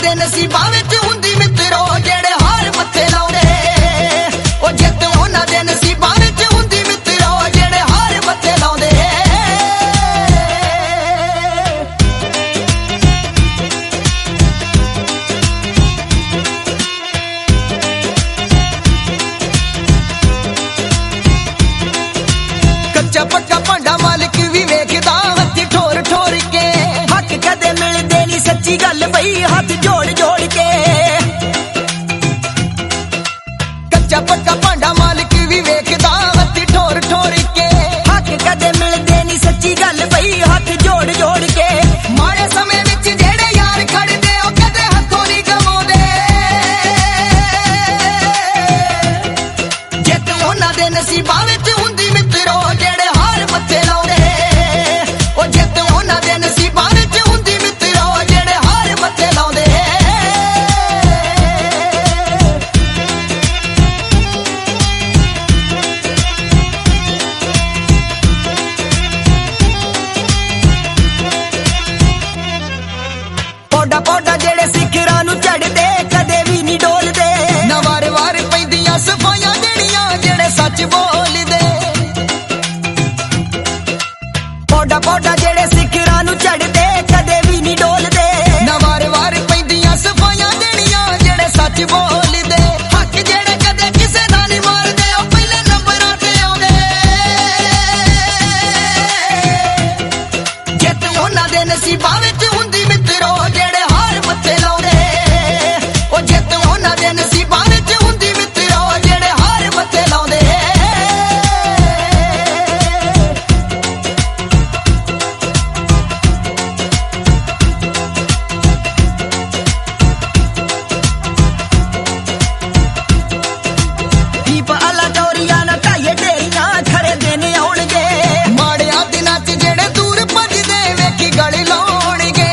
दे नसीबां विच हुंदी मित्रो जेड़े हार मत्थे लाउंदे ओ जित उन्हां दे नसीबां विच हुंदी मित्रो जेड़े हार मत्थे लाउंदे कच्चा पक्का भांडा मालिक भी वेखदा हत्थ ठोर ठोर के हक कदे मिलदे नहीं सच्ची गल बई हाथ जोड़ जोड़ के कच्चा पक्का भांडा मालिक भी वेखदा हत्थ ठोर ठोर के हक कदे मिलदे नहीं सच्ची गल बई हाथ जोड़ जोड़ के माड़े समय विच जेड़े यार खड़दे ओ कदे हत्थों नहीं गवाउंदे जित उन्हां दे नसीबां विच हुंदी मित्रो जेड़े हार मत्थे लाउंदे ओ जित उन्हां दे नसीबां विच हुंदी मित्रो जेड़े हार मत्थे लाउंदे पौडा पौडा जेड़े सिखरां नूं चढ़दे कदे भी नहीं डोलदे ना वार वार पैंदियां सफाइयां जेड़ियां जेड़े सच बोलदे पौडा पौडा जेड़े सिखरां नूं चढ़दे कदे भी नहीं डोलदे ना वार वार पैंदियां सफाइयां जेड़ियां जेड़े सच बोलदे हक जेड़े कदे किसे दा नहीं मारदे ओ पहले नंबरां ते आउंदे जित उन्हां दे नसीबां विच हुंदी मित्रो जेड़े हार मत्थे लाउंदे ओ जित उन्हां दे नसीबां विच हुंदी मित्रो जेड़े हार मत्थे लाउंदे दीप आला चौरिया ना ढाईए ढेरियां खड़े दिन आउणगे माड़िया दिनां च जेड़े दूर भजदे वेखी गल लाउणगे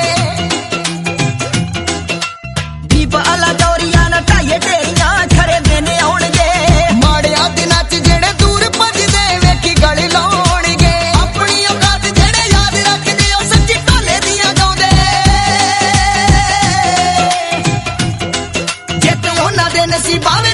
दीप आला चौरिया ना ढाईए ढेरियां खड़े दिन आउणगे माड़िया दिनां च जेड़े दूर भजदे वेखी गल लाउणगे अपनी औकात जेड़े याद रखदे ओ सच्ची ढोले दियां गाउंदे जित उन्हां दे नसीबां